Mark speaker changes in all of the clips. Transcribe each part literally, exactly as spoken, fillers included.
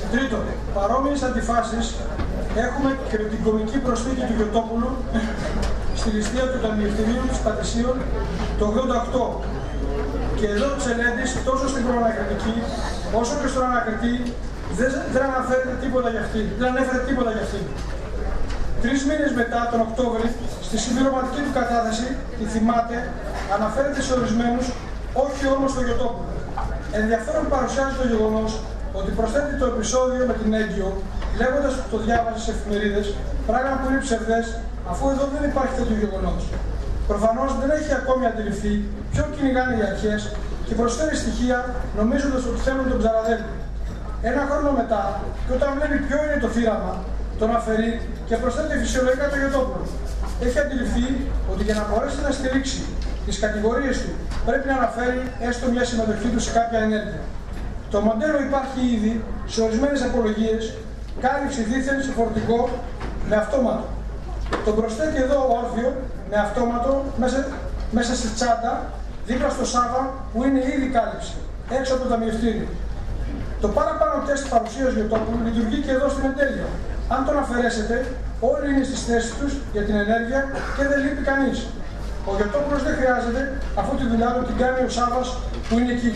Speaker 1: Τρίτον, παρόμοιες αντιφάσεις έχουμε και με την κομική προσθήκη του Γιωτόπουλου στη ληστεία του Ταμιευτηρίου της Πατησίων το ογδόντα οκτώ. Και εδώ ο Τσελέντης, τόσο στην προανακριτική όσο και στον ανακριτή, δεν, δεν αναφέρεται τίποτα για αυτή, δεν ανέφερε τίποτα για αυτή. Τρεις μήνες μετά, τον Οκτώβρη, στη συμπληρωματική του κατάθεση, τη θυμάται, αναφέρεται σε ορισμένους, όχι όμως στο Γιωτόπουλο. Ενδιαφέρον παρουσιάζει το γεγονός ότι προσθέτει το επεισόδιο με την έγκυο, λέγοντας ότι το διάβασε σε εφημερίδες, πράγμα που είναι ψευδές, αφού εδώ δεν υπάρχει τέτοιο γεγονός. Προφανώς δεν έχει ακόμη αντιληφθεί ποιον κυνηγάνε οι αρχές και προσφέρει στοιχεία νομίζοντας ότι θέλουν τον Ψαραδέλη. Ένα χρόνο μετά, και όταν βλέπει ποιο είναι το θύραμα, τον αφαιρεί και προσθέτει φυσιολογικά το Γιωτόπουλο. Έχει αντιληφθεί ότι για να μπορέσει να στηρίξει τις κατηγορίες του πρέπει να αναφέρει έστω μια συμμετοχή του σε κάποια ενέργεια. Το μοντέλο υπάρχει ήδη σε ορισμένες απολογίες, κάλυψη δίθεν σε φορτικό με αυτόματο. Τον προσθέτει εδώ όρθιο με αυτόματο μέσα, μέσα στη τσάντα, δίπλα στο Σάβα που είναι ήδη κάλυψη, έξω από το ταμιευτήριο. Το παραπάνω τεστ παρουσίας Γιωτόπουλου λειτουργεί και εδώ στην εντέλεια. Αν τον αφαιρέσετε, όλοι είναι στις θέσεις τους για την ενέργεια και δεν λείπει κανείς. Ο Γιωτόπουλος δεν χρειάζεται, αφού τη δουλειά του την κάνει ο Σάβας που είναι εκεί.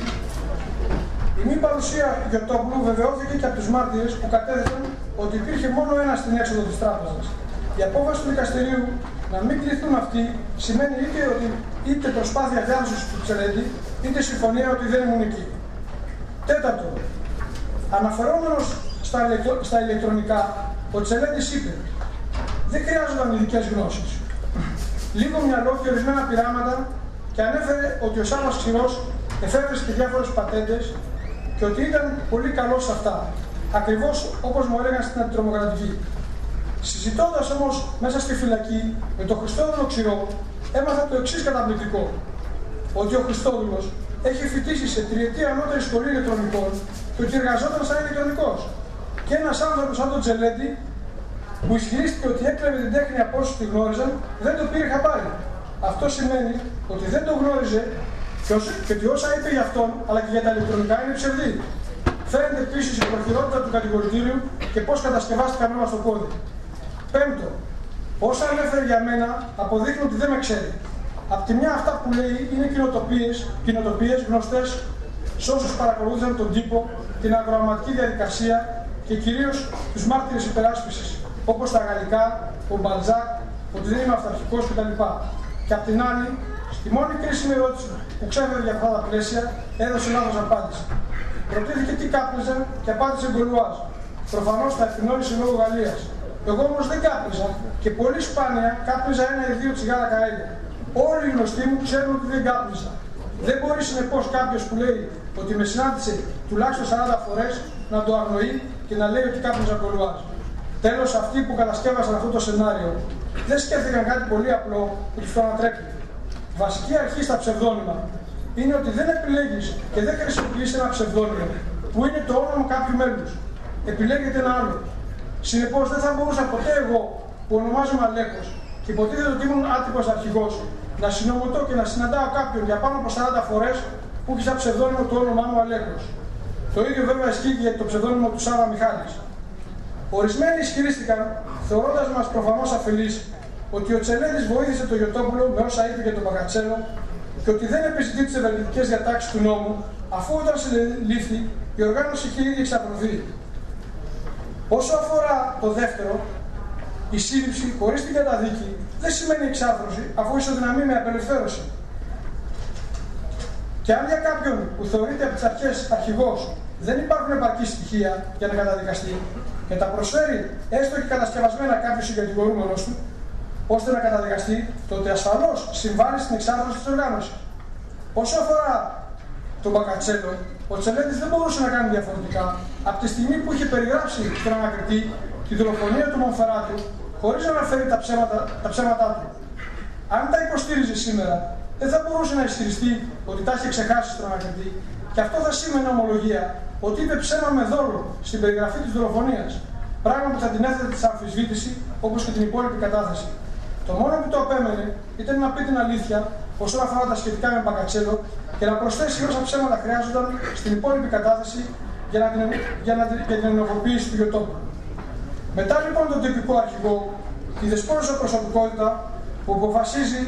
Speaker 1: Η μη παρουσία Γιωτόπουλου βεβαιώθηκε και από τους μάρτυρες που κατέθεσαν ότι υπήρχε μόνο ένα στην έξοδο της τράπεζας. Η απόφαση του δικαστηρίου να μην κληθούν αυτοί σημαίνει είτε, ότι, είτε προσπάθεια διάσωσης του Τσελέντη, είτε συμφωνία ότι δεν ήμουν εκεί. Τέταρτο, αναφερόμενος στα, ηλεκτρο, στα ηλεκτρονικά, ο Τσελέντης είπε: δεν χρειάζονταν ειδικές γνώσεις. Λίγο μυαλό και ορισμένα πειράματα και ανέφερε ότι ο Σάββας Ξηρός εφεύρεσε και διάφορες πατέντες και ότι ήταν πολύ καλός σε αυτά. Ακριβώς όπως μου έλεγαν στην αντιτρομοκρατική. Συζητώντας όμως μέσα στη φυλακή με τον Χριστόδουλο Ξηρό, έμαθα το εξής καταπληκτικό. Ότι ο Χριστόδουλος έχει φοιτήσει σε τριετή ανώτερη σχολή ηλεκτρονικών και ότι εργαζόταν σαν ηλεκτρονικός. Και ένας άνθρωπος σαν τον Τσελέντη, που ισχυρίστηκε ότι έκλεβε την τέχνη από όσους τη γνώριζαν, δεν το πήρε χαμπάρι. Αυτό σημαίνει ότι δεν το γνώριζε και, όσο, και ότι όσα είπε για αυτόν, αλλά και για τα ηλεκτρονικά, είναι ψευδή. Φαίνεται επίσης η προχειρότητα του κατηγορητήριου και πώς κατασκευάστηκαν όλα στο πόδι. Πέμπτο, όσα ανέφερε για μένα αποδείχνουν ότι δεν με ξέρει. Απ' τη μια, αυτά που λέει είναι κοινοτοπίες γνωστές σε όσους παρακολούθησαν τον τύπο, την αγροαματική διαδικασία και κυρίως τους μάρτυρες υπεράσπισης, όπως τα γαλλικά, ο Μπαλζάκ, ότι δεν είμαι αυταρχικός κτλ. Και απ' την άλλη, στη μόνη κρίσιμη ερώτηση που ξέφερε για αυτά τα πλαίσια, έδωσε λάθος απάντηση. Ρωτήθηκε τι κάπνιζε και απάντησε Γκολουάζ. Προφανώς τα ευθυνόησε λόγω Γαλλίας. Εγώ όμως δεν κάπνιζα και πολύ σπάνια κάπνιζα ένα ή δύο τσιγάρα καρέγια. Όλοι οι γνωστοί μου ξέρουν ότι δεν κάπνιζα. Δεν μπορεί συνεπώς κάποιος που λέει ότι με συνάντησε τουλάχιστον σαράντα φορές να το αγνοεί και να λέει ότι κάπνιζα Γκολουάζ. Τέλος, αυτοί που κατασκεύασαν αυτό το σενάριο δεν σκέφτηκαν κάτι πολύ απλό που τους το ανατρέπει. Βασική αρχή στα ψευδόνυμα είναι ότι δεν επιλέγεις και δεν χρησιμοποιείς ένα ψευδόνυμο που είναι το όνομα κάποιου μέλους. Επιλέγεται ένα άλλο. Συνεπώς, δεν θα μπορούσα ποτέ εγώ που ονομάζομαι Αλέκος και υποτίθεται ότι ήμουν άτυπος αρχηγός να συνομωτώ και να συναντάω κάποιον για πάνω από σαράντα φορές που έχει σαν ψευδόνυμο το όνομά μου Αλέκος. Το ίδιο βέβαια ισχύει και για το ψευδόνυμο του Σάβα Μιχάλης. Ορισμένοι ισχυρίστηκαν, θεωρώντας μας προφανώς αφελείς, ότι ο Τσελέντης βοήθησε τον Γιωτόπουλο με όσα είπε για τον Μπακατσέλο και ότι δεν επιζητεί τις ευεργετικές διατάξεις του νόμου, αφού όταν συλλήφθη η οργάνωση είχε ήδη εξαπλωθεί. Όσο αφορά το δεύτερο, η σύλληψη χωρίς την καταδίκη δεν σημαίνει εξάρθρωση, αφού ισοδυναμεί με απελευθέρωση. Και αν για κάποιον που θεωρείται από τις αρχές αρχηγός δεν υπάρχουν επαρκή στοιχεία για να καταδικαστεί και τα προσφέρει έστω και κατασκευασμένα κάποιος συγκατηγορούμενος του, ώστε να καταδικαστεί, τότε ασφαλώς συμβάλλει στην εξάρθρωση της οργάνωσης. Όσο αφορά τον Μπακατσέλο, ο Τσελέντης δεν μπορούσε να κάνει διαφορετικά από τη στιγμή που είχε περιγράψει στον ανακριτή τη δολοφονία του Μονφεράτου χωρίς να αναφέρει τα, ψέματα, τα ψέματά του. Αν τα υποστήριζε σήμερα, δεν θα μπορούσε να ισχυριστεί ότι τα είχε ξεχάσει στον ανακριτή και αυτό θα σήμαινε ομολογία ότι είπε ψέμα με δόλο στην περιγραφή της δολοφονίας. Πράγμα που θα την έθετε σε αμφισβήτηση όπως και την υπόλοιπη κατάθεση. Το μόνο που το απέμενε ήταν να πει την αλήθεια όσον αφορά τα σχετικά με Μπακατσέλο και να προσθέσει όσα ψέματα χρειάζονταν στην υπόλοιπη κατάθεση για, να την, για, να, για την ενεργοποίηση του Γιωτόπουλου. Μετά λοιπόν τον τυπικό αρχηγό, τη δεσπόζουσα προσωπικότητα που αποφασίζει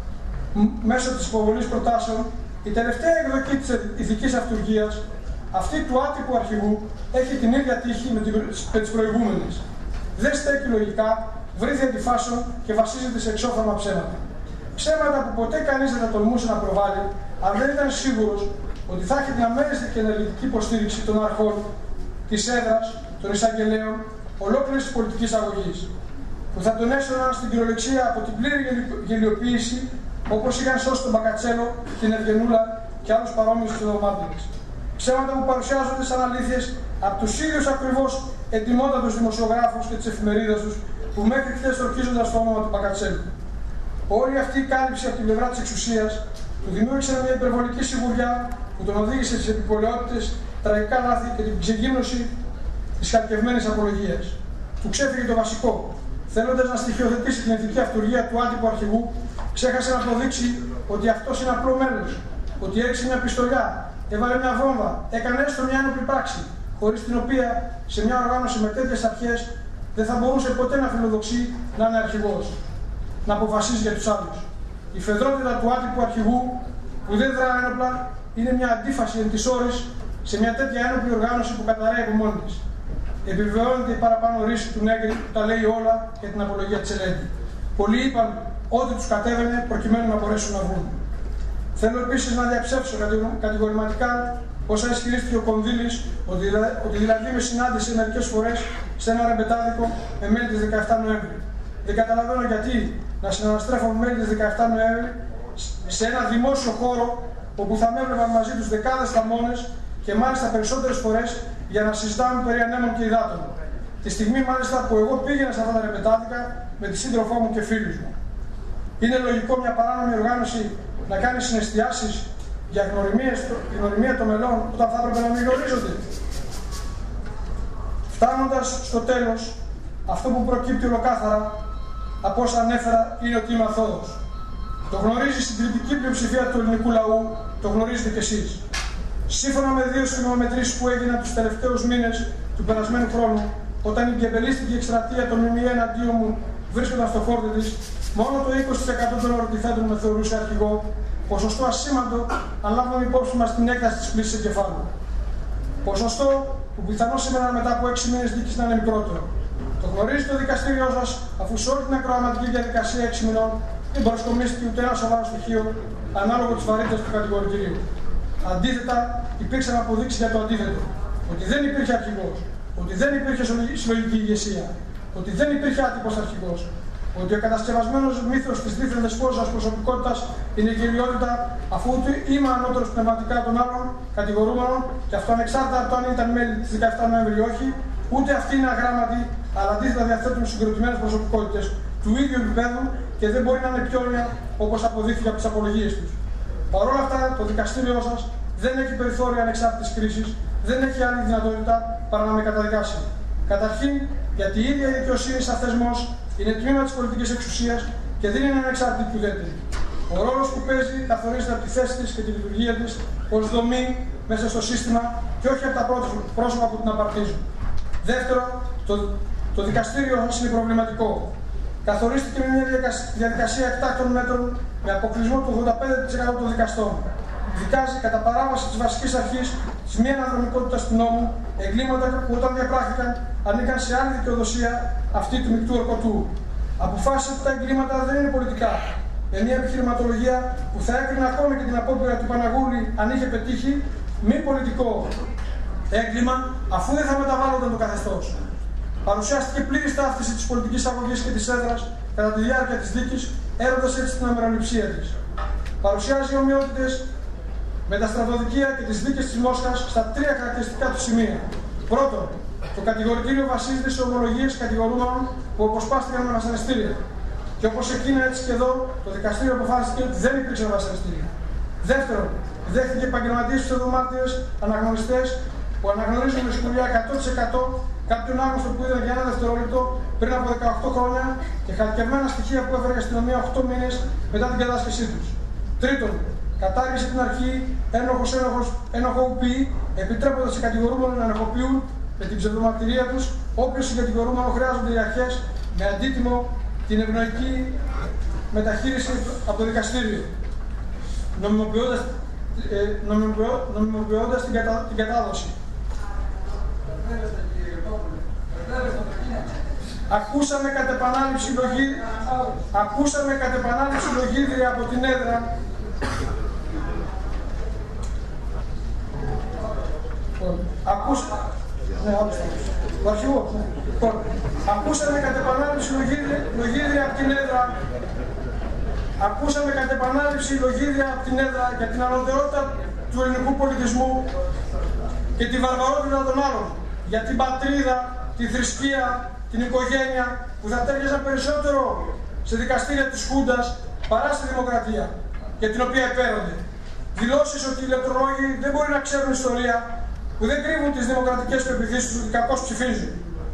Speaker 1: μέσω της υποβολής προτάσεων, η τελευταία εκδοχή της ηθικής αυτουργίας, αυτή του άτυπου αρχηγού, έχει την ίδια τύχη με, με τις προηγούμενες. Δεν στέκει λογικά, βρήθη αντιφάσεων και βασίζεται σε εξώφραγμα ψέματα. Ψέματα που ποτέ κανείς δεν θα τολμούσε να προβάλλει, αν δεν ήταν σίγουρος ότι θα έχει την αμέριστη και ενεργητική υποστήριξη των αρχών, της έδρας, των εισαγγελέων, ολόκληρης της πολιτικής αγωγής, που θα τον έσωναν στην κυριολεξία από την πλήρη γελιοποίηση, όπως είχαν σώσει τον Μπακατσέλο, την Ευγενούλα και άλλους παρόμοιους ψευδομάρτυρες. Ψέματα που παρουσιάζονται σαν αλήθειες από τους ίδιους ακριβώς εντιμότατους δημοσιογράφους και τις εφημερίδες τους, που μέχρι χθες ορκίζονταν στο όνομα του Μπακατσέλου. Όλη αυτή η κάλυψη από την πλευρά της εξουσίας του δημιούργησε μια υπερβολική σιγουριά που τον οδήγησε στις επιπολαιότητες, τραγικά λάθη και την ξεγύμνωση της χαρκευμένης απολογίας. Του ξέφυγε το βασικό. Θέλοντας να στοιχειοθετήσει την ηθική αυτουργία του άτυπου αρχηγού, ξέχασε να αποδείξει ότι αυτός είναι απλό μέλος, ότι έριξε μια πιστολιά, έβαλε μια βόμβα, έκανε έστω μια ένοπλη πράξη, χωρίς την οποία σε μια οργάνωση με τέτοιες αρχές δεν θα μπορούσε ποτέ να φιλοδοξεί να είναι αρχηγός, να αποφασίζει για τους άλλους. Η φεδρότητα του άτυπου αρχηγού που δεν δρά ένοπλα είναι μια αντίφαση εν της ώρης σε μια τέτοια ένοπλη οργάνωση που καταραίει από μόνη της. Επιβεβαιώνεται η παραπάνω ρίση του Νέγκρη που τα λέει όλα για την απολογία της Ελένη. Πολλοί είπαν ότι τους κατέβαινε προκειμένου να μπορέσουν να βγουν. Θέλω επίσης να διαψεύσω κατηγορηματικά όσα ισχυρίστηκε ο Κονδύλης, ότι, ότι δηλαδή με συνάντησε μερικές φορές σε ένα ρεμπετάδικο με μέλη της δεκαεφτά Νοέμβρη. Δεν καταλαβαίνω γιατί να συναναστρέφω με μέλη της δεκαεφτά Νοέμβρη σε ένα δημόσιο χώρο όπου θα με έβλεπαν μαζί τους δεκάδες θαμώνες και μάλιστα περισσότερες φορές για να συζητάμε περί ανέμων και υδάτων. Τη στιγμή μάλιστα που εγώ πήγαινα σε αυτά τα ρεπετάδικα με τη σύντροφό μου και φίλους μου. Είναι λογικό μια παράνομη οργάνωση να κάνει συναισθιάσεις για γνωριμία των μελών όταν θα έπρεπε να μην γνωρίζονται? Φτάνοντας στο τέλος, αυτό που προκύπτει ολοκάθαρα από όσα ανέφερα είναι ότι είμαι αθώος. Το γνωρίζει η συντριπτική πλειοψηφία του ελληνικού λαού, το γνωρίζετε κι εσείς. Σύμφωνα με δύο σφιγμομετρήσεις που έγιναν τους τελευταίους μήνες του περασμένου χρόνου, όταν η γκεμπελίστικη εκστρατεία των ΜΜΕ εναντίον μου βρίσκονταν στο φόρτι της, μόνο το είκοσι τοις εκατό των ερωτηθέντων με θεωρούσε αρχηγό, ποσοστό ασήμαντο αν λάβουμε υπόψη μας την έκταση της πλήσης εγκεφάλου. Ποσοστό που πιθανώς σήμερα μετά από έξι μήνες δίκης να είναι μικρότερο. Το γνωρίζει το δικαστήριό σας, αφού σε όλη την ακροαματική διαδικασία έξι μηνών δεν προσκομίστηκε ούτε ένα σοβαρό στοιχείο ανάλογο της βαρύτητας του κατηγορητηρίου. Αντίθετα, υπήρξαν αποδείξεις για το αντίθετο. Ότι δεν υπήρχε αρχηγός, ότι δεν υπήρχε συλλογική ηγεσία, ότι δεν υπήρχε άτυπος αρχηγός, ότι ο κατασκευασμένος μύθος της δίθεν δεσπόζουσας προσωπικότητας είναι η γελιότητα, αφού ούτε είμαι ανώτερος πνευματικά των άλλων κατηγορούμενων, και αυτό ανεξάρτητα από το αν ήταν μέλη της δεκαεφτά Νοέμβρη ή όχι, ούτε αυτοί είναι αγράμματοι, αλλά αντίθετα διαθέτουν συγκροτημένες προσωπικότητες του ίδιου επίπεδου και δεν μπορεί να είναι πιόνια όπως αποδείχθηκε από τις απολογίες τους. Παρ' όλα αυτά, το δικαστήριό σας δεν έχει περιθώρια ανεξάρτητης κρίσης, δεν έχει άλλη δυνατότητα παρά να με καταδικάσει. Καταρχήν, γιατί η ίδια η δικαιοσύνη σαν θεσμός είναι τμήμα της πολιτικής εξουσίας και δεν είναι ανεξάρτητη και ουδέτερη. Ο ρόλος που παίζει καθορίζεται από τη θέση της και τη λειτουργία της ως δομή μέσα στο σύστημα και όχι από τα πρόσωπα που την απαρτίζουν. Δεύτερο, το, το δικαστήριο σας είναι προβληματικό. Καθορίστηκε με μια διαδικασία εκτάκτων μέτρων με αποκλεισμό του ογδόντα πέντε τοις εκατό των δικαστών. Δικάζει κατά παράβαση της βασικής αρχής της μη αναδρομικότητας του νόμου εγκλήματα που όταν διαπράχθηκαν ανήκαν σε άλλη δικαιοδοσία αυτή του μεικτού ορκωτού. Αποφάσισε ότι τα εγκλήματα δεν είναι πολιτικά. Με μια επιχειρηματολογία που θα έκρινε ακόμη και την απόπειρα του Παναγούλη αν είχε πετύχει μη πολιτικό έγκλημα, αφού δεν θα μεταβάλλονταν το καθεστώς. Παρουσιάστηκε πλήρη ταύτιση της πολιτικής αγωγής και της έδρας κατά τη διάρκεια της δίκης, έρωτας έτσι την αμεροληψία της. Παρουσιάζει ομοιότητες με τα στρατοδικεία και τις δίκες της Μόσχας στα τρία χαρακτηριστικά του σημεία. Πρώτον, το κατηγορητήριο βασίζεται σε ομολογίες κατηγορούμενων που αποσπάστηκαν με βασανιστήρια. Και όπως εκείνα, έτσι και εδώ, το δικαστήριο αποφάσισε ότι δεν υπήρξαν βασανιστήρια. Δεύτερον, δέχτηκε επαγγελματίες ψευδομάρτυρες, αναγνωριστές που αναγνωρίζουν με σκουριά εκατό τοις εκατό κάποιον άγνωστο που είδαν για ένα δευτερόλεπτο πριν από δεκαοκτώ χρόνια και χαρκευμένα στοιχεία που έφερε η αστυνομία οκτώ μήνες μετά την κατάσχεσή τους. Τρίτον, Κατάργησε την αρχή ένοχος ένοχος ενοχοποιεί, επιτρέποντας οι κατηγορούμενοι να ενοχοποιούν με την ψευδομαρτυρία τους όποιος συγκατηγορούμενο χρειάζονται οι αρχές με αντίτιμο την ευνοϊκή μεταχείριση από το δικαστήριο, νομιμοποιώντας, ε, νομιμοποιώ, νομιμοποιώντας την, κατα, την κατάδοση. Ακούσαμε κατ' επανάληψη λογίδρια, ακούσαμε κατ' επανάληψη λογίδρια από την έδρα Ακούσαμε, ναι, το αρχηγό, ναι. Ακούσαμε κατ' επανάληψη λογίδρια από την έδρα Ακούσαμε κατ' επανάληψη λογίδρια από την έδρα για την ανωτερότητα του ελληνικού πολιτισμού και τη βαρβαρότητα των άλλων, για την πατρίδα, τη θρησκεία, την οικογένεια, που θα τέριαζαν περισσότερο σε δικαστήρια της Χούντας παρά στη δημοκρατία, για την οποία επέρονται. Δηλώσεις ότι οι ηλεκτρολόγοι δεν μπορεί να ξέρουν ιστορία, που δεν κρύβουν τις δημοκρατικές πεποιθήσεις τους, ότι κακώς ψηφίζουν.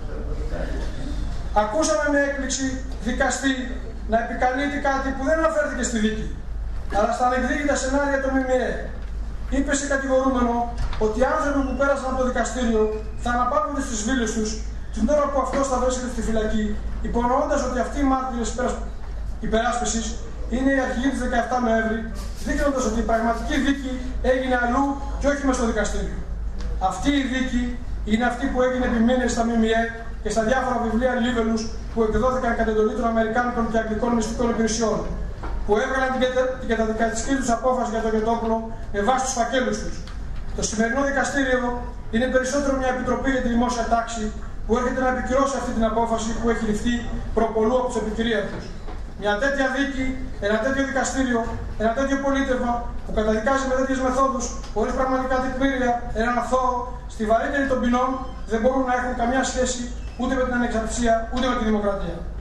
Speaker 1: Ακούσαμε με έκπληξη δικαστή να επικαλείται κάτι που δεν αναφέρθηκε στη δίκη, αλλά στα ανεκδίκητα σενάρια των ΜΜΕ. Είπε σε κατηγορούμενο ότι οι άνθρωποι που πέρασαν από το δικαστήριο θα αναπαύονται στις βίλες τους την ώρα που αυτός θα βρίσκεται στη φυλακή, υπονοώντας ότι αυτοί οι μάρτυρες υπεράσπισης είναι οι αρχηγοί της δεκαεφτά Νοέμβρη, δείχνοντας ότι η πραγματική δίκη έγινε αλλού και όχι μες στο δικαστήριο. Αυτή η δίκη είναι αυτή που έγινε επί μήνες στα ΜΜΕ και στα διάφορα βιβλία Λίβελους που εκδόθηκαν κατά εντολή των Αμερικάνικων και Αγγλικών μυστικών υπηρεσιών, που έβγαλαν την, κατα... την καταδικαστική τους απόφαση για το Γιωτόπουλο με βάση τους φακέλους τους. Το σημερινό δικαστήριο είναι περισσότερο μια επιτροπή για τη δημόσια τάξη που έρχεται να επικυρώσει αυτή την απόφαση που έχει ληφθεί προπολού από τους επικυρίατους. Μια τέτοια δίκη, ένα τέτοιο δικαστήριο, ένα τέτοιο πολίτευμα που καταδικάζει με τέτοιες μεθόδους, χωρίς πραγματικά τεκμήρια, έναν αθώο, στη βαρύτερη των ποινών, δεν μπορούν να έχουν καμιά σχέση ούτε με την ανεξαρτησία ούτε με τη δημοκρατία.